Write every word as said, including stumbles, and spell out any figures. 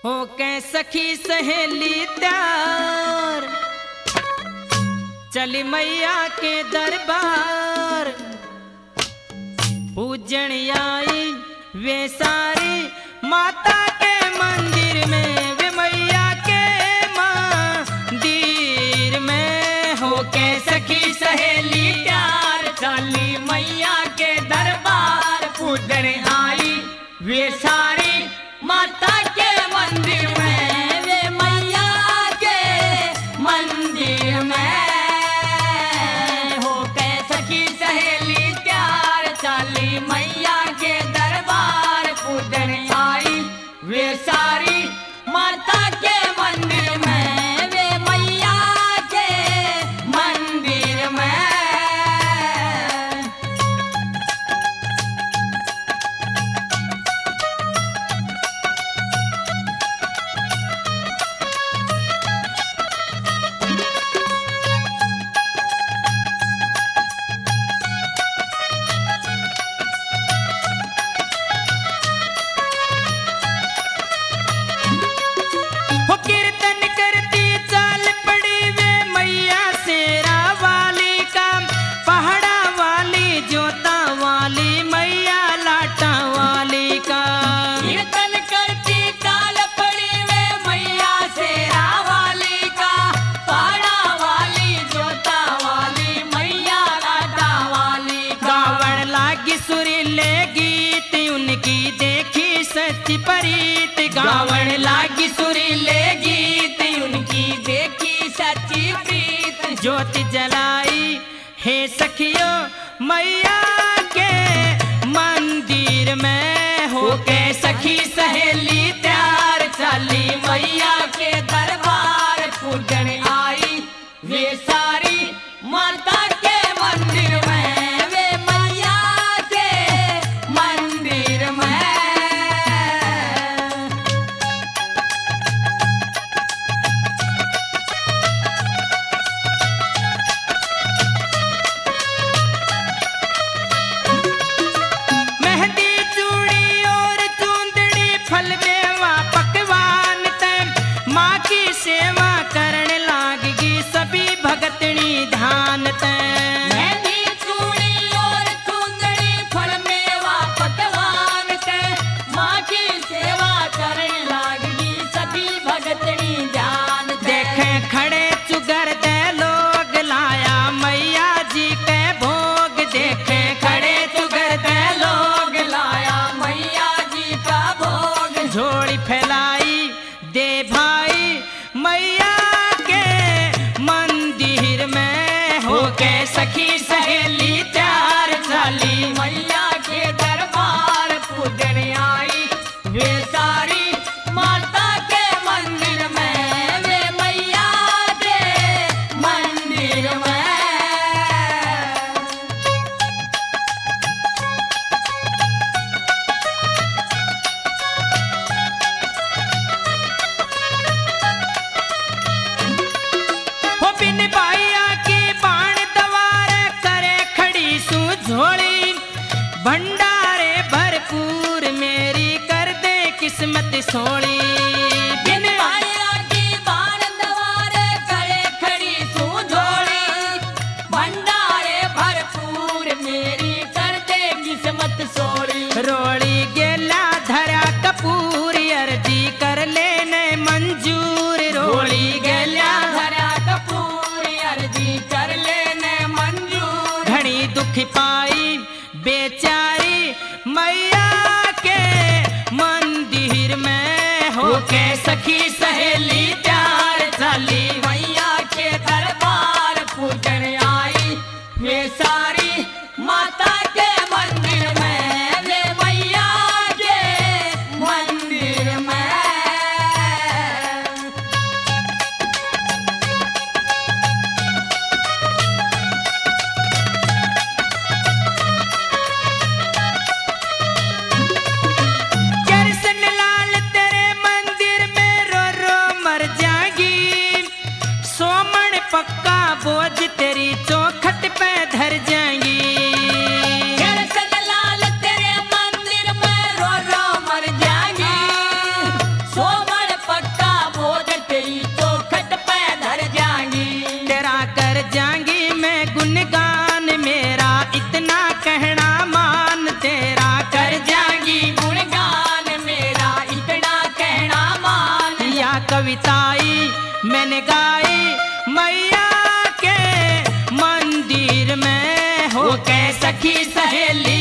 हो के सखी सहेली त्यार चली मैया के दरबार पूजन आई वे सारी माता के मंदिर में वे मैया के मंदिर में हो के सखी सहेली प्यार चली मैया के दरबार पूजन आई वे सारी माता के मंदिर में वे मैया के मंदिर में हो के सखी सहेली प्यार चली मैया के दरबार पूजन आई वे सारी माता के मंदिर में वे मैया के मंदिर में। हो कीर्तन करती चाल पड़ी वे मैया शेरा वाली का पहाड़ा वाली जोता वाली मैया लाटा वाली का कीर्तन करती चाल पड़ी वे मैया शेरा वाली का पहाड़ा वाली जोता वाली मैया लाटा वाली का गावण लागी सुरीले गीत उनकी देखी सच्ची परीत गावण लागी सुरीले गीत उनकी देखी सच्ची प्रीत ज्योति जलाई हे सखियो मैया के मंदिर में हो के सखी सहेली त्यार चली मैया के दरबार पूजन आई वे सारी माता के मंदिर में वे मैया के मंदिर में। मेहंदी चूड़ी और चूंदड़ी फल मेवा पकवान ते माँ की सेवा करने लागगी सभी भगतनी ध्यान ते मेहंदी चूड़ी और चुंदड़ी फल मेवा पकवान के माँ की सेवा करने लागगी सभी भगतनी ध्यान देखे खड़े चुगर दे लोग लाया मैया जी के भोग देखे खड़े चुगर दे लोग लाया मैया जी का भोग झोली फैलाई दे भाई मैया के मंदिर में हो के सखी सहेली त्यार चाली मैया के दरबार पूजन आई वे सारी माता के मंदिर में वे मैया के मंदिर में। हो बिन बाइया की बाण दवार करे खड़ी सू झोली भंडारे भरपूर मेरी कर दे किस्मत सोली बिन माया की बाण दवारे करे खड़ी सुझोड़ी भंडारे भरपूर मेरी कर दे किस्मत सोड़ी रोड़ी गेला धरा कपूर अर्जी कर लेने मंजूर रोड़ी गेला धरा कपूर अर्जी कर लेने मंजूर घड़ी दुख पाई बेचारी मैया के मंदिर में हो के सखी सहेली त्यार चाली मैया के दरबार पूजन आई वे सारी माता के मंदिर में वे मैया के मंदिर में। कृष्ण लाल तेरे मंदिर में रो कविताई मैंने गाई मैया के मंदिर में हो वो कै सखी सहेली